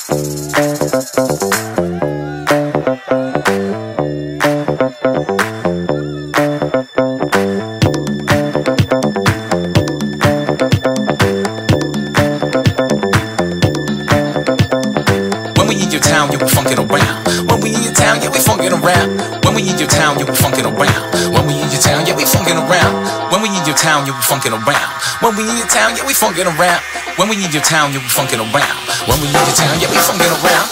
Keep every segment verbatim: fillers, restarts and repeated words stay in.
Funkin' around. When we in your town, yeah, we funkin' around. When we in your town, yeah, we funkin' around. When we in your town, yeah, we funkin' around.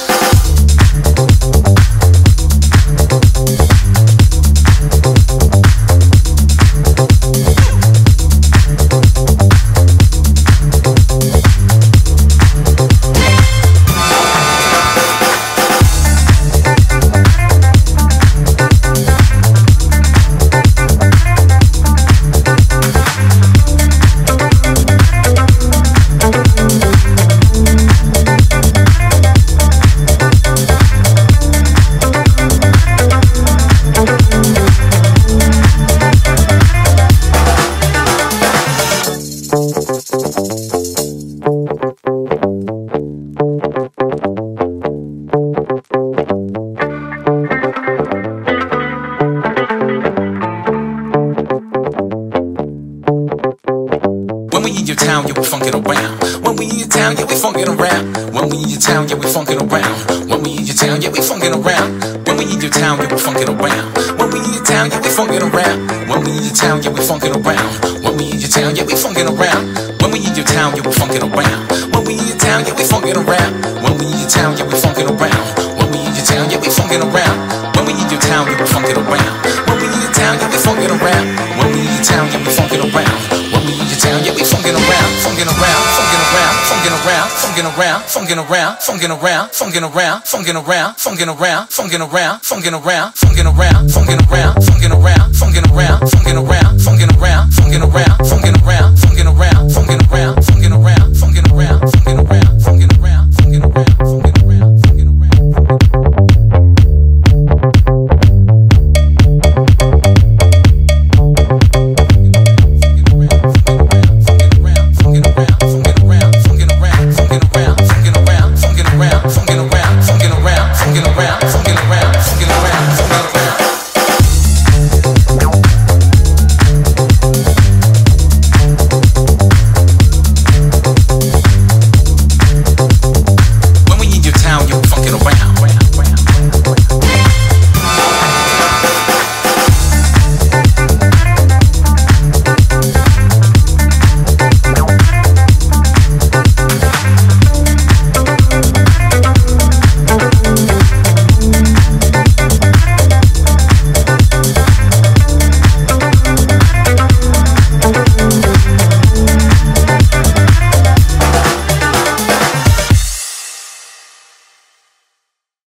Funkin' around, funkin' around, funkin' around, funkin' around, funkin' around, funkin' around, funkin' around, funkin' around, funkin' around, funkin' around, funkin' around, funkin' around, funkin' around, funkin' around, funkin' around, funkin' around, funkin' around, funkin'